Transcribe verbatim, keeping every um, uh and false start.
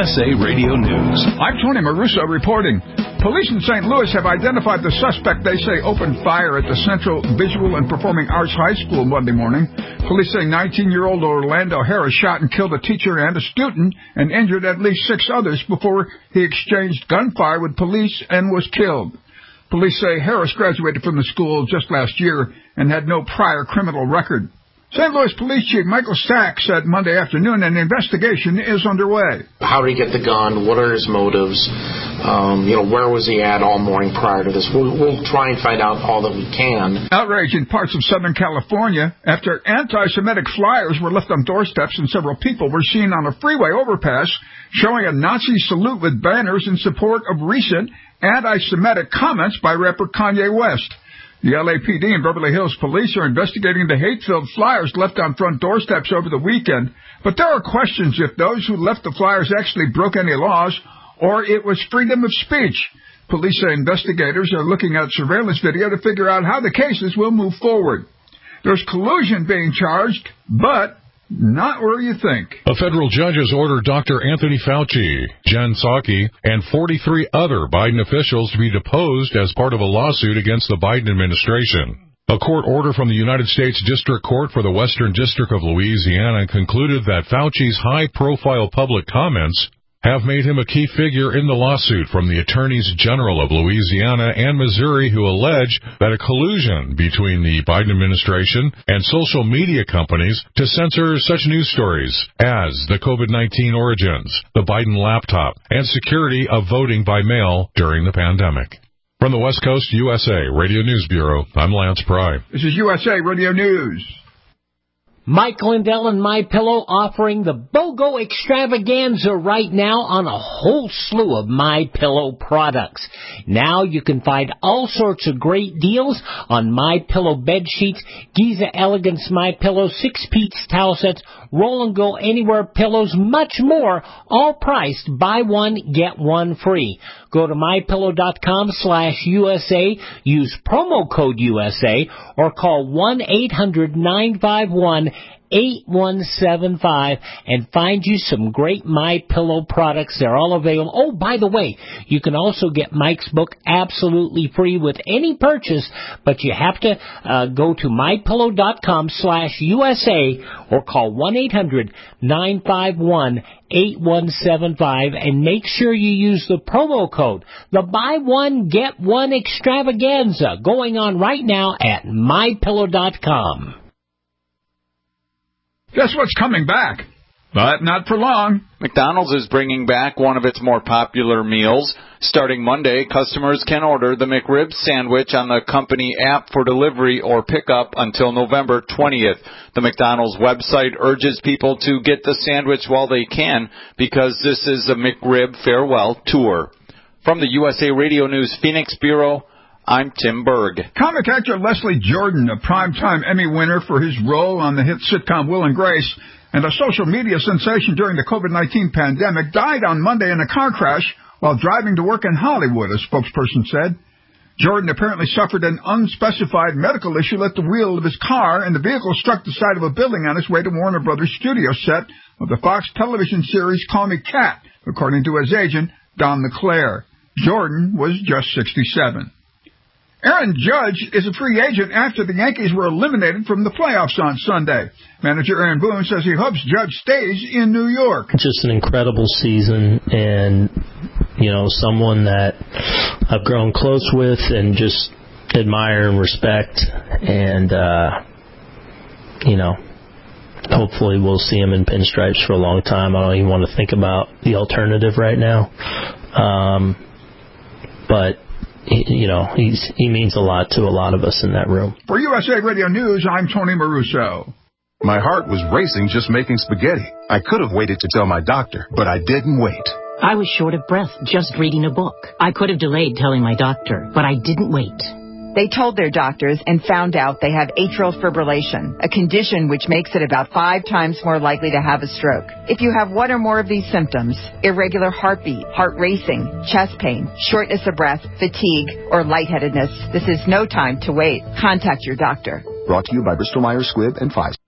S A Radio News. I'm Tony Maruso reporting. Police in Saint Louis have identified the suspect they say opened fire at the Central Visual and Performing Arts High School Monday morning. Police say nineteen-year-old Orlando Harris shot and killed a teacher and a student and injured at least six others before he exchanged gunfire with police and was killed. Police say Harris graduated from the school just last year and had no prior criminal record. Saint Louis Police Chief Michael Stack said Monday afternoon an investigation is underway. How did he get the gun? What are his motives? Um, you know, where was he at all morning prior to this? We'll, we'll try and find out all that we can. Outrage in parts of Southern California after anti-Semitic flyers were left on doorsteps and several people were seen on a freeway overpass showing a Nazi salute with banners in support of recent anti-Semitic comments by rapper Kanye West. The L A P D and Beverly Hills Police are investigating the hate-filled flyers left on front doorsteps over the weekend, but there are questions if those who left the flyers actually broke any laws or it was freedom of speech. Police say investigators are looking at surveillance video to figure out how the cases will move forward. There's collusion being charged, but not where you think. A federal judge has ordered Doctor Anthony Fauci, Jen Psaki, and forty-three other Biden officials to be deposed as part of a lawsuit against the Biden administration. A court order from the United States District Court for the Western District of Louisiana concluded that Fauci's high-profile public comments have made him a key figure in the lawsuit from the Attorneys General of Louisiana and Missouri, who allege that a collusion between the Biden administration and social media companies to censor such news stories as the COVID nineteen origins, the Biden laptop, and security of voting by mail during the pandemic. From the West Coast U S A Radio News Bureau, I'm Lance Pry. This is U S A Radio News. Mike Lindell and MyPillow offering the BOGO extravaganza right now on a whole slew of MyPillow products. Now you can find all sorts of great deals on MyPillow bed sheets, Giza Elegance MyPillow, six-piece towel sets, Roll and Go Anywhere pillows, much more, all priced buy one, get one free. Go to MyPillow.com slash USA, use promo code U S A, or call one eight hundred nine five one eight one seven five and find you some great MyPillow products. They're all available. Oh, by the way, you can also get Mike's book absolutely free with any purchase, but you have to uh, go to MyPillow.com slash USA or call one eight hundred nine five one eight one seven five and make sure you use the promo code, the buy one, get one extravaganza, going on right now at My Pillow dot com. Guess what's coming back? But not for long. McDonald's is bringing back one of its more popular meals. Starting Monday, customers can order the McRib sandwich on the company app for delivery or pickup until November twentieth. The McDonald's website urges people to get the sandwich while they can because this is a McRib farewell tour. From the U S A Radio News Phoenix Bureau, I'm Tim Berg. Comic actor Leslie Jordan, a Primetime Emmy winner for his role on the hit sitcom Will and Grace, and a social media sensation during the COVID nineteen pandemic, died on Monday in a car crash while driving to work in Hollywood, a spokesperson said. Jordan apparently suffered an unspecified medical issue at the wheel of his car, and the vehicle struck the side of a building on its way to Warner Brothers' studio set of the Fox television series Call Me Kat, according to his agent, Don LeClaire. Jordan was just sixty-seven. Aaron Judge is a free agent after the Yankees were eliminated from the playoffs on Sunday. Manager Aaron Boone says he hopes Judge stays in New York. Just an incredible season, and, you know, someone that I've grown close with and just admire and respect. And, uh, you know, hopefully we'll see him in pinstripes for a long time. I don't even want to think about the alternative right now. Um, but... You know, he's, he means a lot to a lot of us in that room. For U S A Radio News, I'm Tony Maruso. My heart was racing just making spaghetti. I could have waited to tell my doctor, but I didn't wait. I was short of breath just reading a book. I could have delayed telling my doctor, but I didn't wait. They told their doctors and found out they have atrial fibrillation, a condition which makes it about five times more likely to have a stroke. If you have one or more of these symptoms, irregular heartbeat, heart racing, chest pain, shortness of breath, fatigue, or lightheadedness, this is no time to wait. Contact your doctor. Brought to you by Bristol Myers Squibb and Pfizer.